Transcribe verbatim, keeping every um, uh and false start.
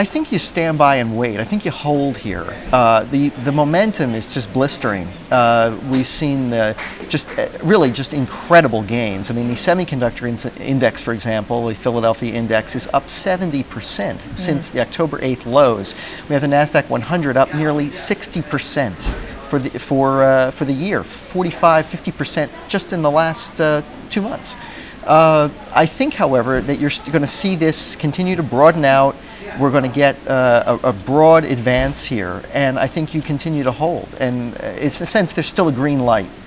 I think you stand by and wait. I think you hold here. Uh, the the momentum is just blistering. Uh, we've seen the just uh, really just incredible gains. I mean, the semiconductor in- index, for example, the Philadelphia index is up seventy percent since the October eighth lows. We have the Nasdaq one hundred up nearly sixty percent for the for uh, for the year, forty-five, fifty percent just in the last uh, two months. Uh, I think, however, that you're going to see this continue to broaden out. We're going to get uh, a, a broad advance here, and I think you continue to hold. And uh, it's in a sense, there's still a green light.